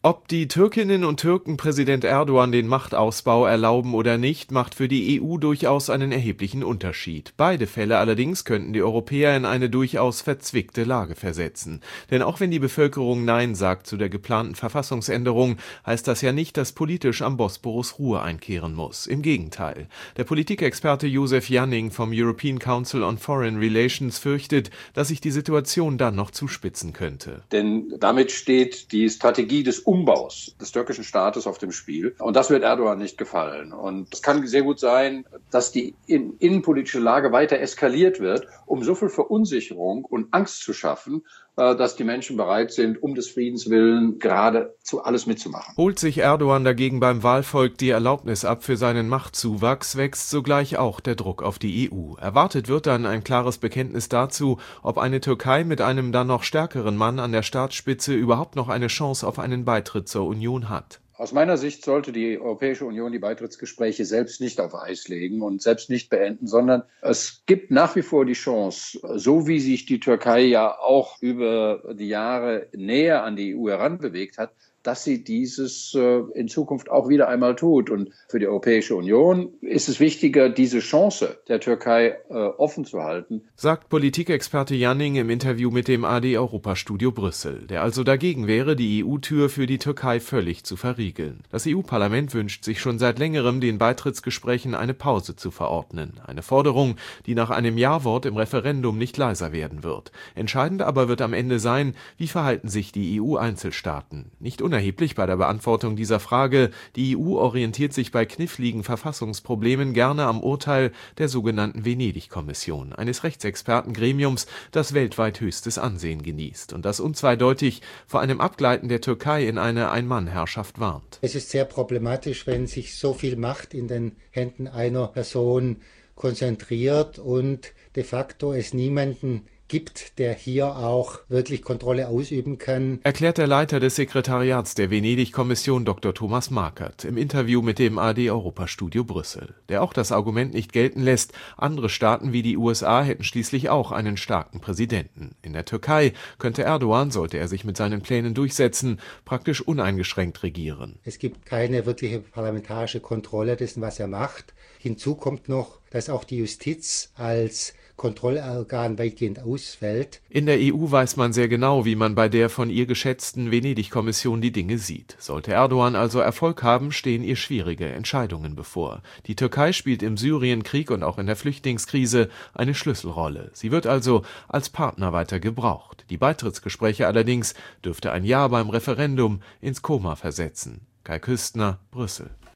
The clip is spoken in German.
Ob die Türkinnen und Türken Präsident Erdogan den Machtausbau erlauben oder nicht, macht für die EU durchaus einen erheblichen Unterschied. Beide Fälle allerdings könnten die Europäer in eine durchaus verzwickte Lage versetzen. Denn auch wenn die Bevölkerung Nein sagt zu der geplanten Verfassungsänderung, heißt das ja nicht, dass politisch am Bosporus Ruhe einkehren muss. Im Gegenteil. Der Politikexperte Josef Janning vom European Council on Foreign Relations fürchtet, dass sich die Situation dann noch zuspitzen könnte. Denn damit steht die Strategie des Umbaus des türkischen Staates auf dem Spiel. Und das wird Erdogan nicht gefallen. Und es kann sehr gut sein, dass die innenpolitische Lage weiter eskaliert wird, um so viel Verunsicherung und Angst zu schaffen, dass die Menschen bereit sind, um des Friedens willen geradezu alles mitzumachen. Holt sich Erdogan dagegen beim Wahlvolk die Erlaubnis ab für seinen Machtzuwachs, wächst sogleich auch der Druck auf die EU. Erwartet wird dann ein klares Bekenntnis dazu, ob eine Türkei mit einem dann noch stärkeren Mann an der Staatsspitze überhaupt noch eine Chance auf einen Beitritt zur Union hat. Aus meiner Sicht sollte die Europäische Union die Beitrittsgespräche selbst nicht auf Eis legen und selbst nicht beenden, sondern es gibt nach wie vor die Chance, so wie sich die Türkei ja auch über die Jahre näher an die EU heranbewegt hat, dass sie dieses in Zukunft auch wieder einmal tut. Und für die Europäische Union ist es wichtiger, diese Chance der Türkei offen zu halten. Sagt Politikexperte Janning im Interview mit dem AD-Europastudio Brüssel, der also dagegen wäre, die EU-Tür für die Türkei völlig zu verriegeln. Das EU-Parlament wünscht sich schon seit längerem, den Beitrittsgesprächen eine Pause zu verordnen. Eine Forderung, die nach einem Ja-Wort im Referendum nicht leiser werden wird. Entscheidend aber wird am Ende sein, wie verhalten sich die EU-Einzelstaaten. Nicht unerheblich bei der Beantwortung dieser Frage, die EU orientiert sich bei kniffligen Verfassungsproblemen gerne am Urteil der sogenannten Venedig-Kommission, eines Rechtsexpertengremiums, das weltweit höchstes Ansehen genießt und das unzweideutig vor einem Abgleiten der Türkei in eine Ein-Mann-Herrschaft warnt. Es ist sehr problematisch, wenn sich so viel Macht in den Händen einer Person konzentriert und de facto es niemanden gibt, der hier auch wirklich Kontrolle ausüben kann. Erklärt der Leiter des Sekretariats der Venedig-Kommission Dr. Thomas Markert im Interview mit dem AD-Europastudio Brüssel, der auch das Argument nicht gelten lässt, andere Staaten wie die USA hätten schließlich auch einen starken Präsidenten. In der Türkei könnte Erdogan, sollte er sich mit seinen Plänen durchsetzen, praktisch uneingeschränkt regieren. Es gibt keine wirkliche parlamentarische Kontrolle dessen, was er macht. Hinzu kommt noch, dass auch die Justiz als Kontrollorgan weitgehend ausfällt. In der EU weiß man sehr genau, wie man bei der von ihr geschätzten Venedig-Kommission die Dinge sieht. Sollte Erdogan also Erfolg haben, stehen ihr schwierige Entscheidungen bevor. Die Türkei spielt im Syrienkrieg und auch in der Flüchtlingskrise eine Schlüsselrolle. Sie wird also als Partner weiter gebraucht. Die Beitrittsgespräche allerdings dürfte ein Ja beim Referendum ins Koma versetzen. Kai Küstner, Brüssel.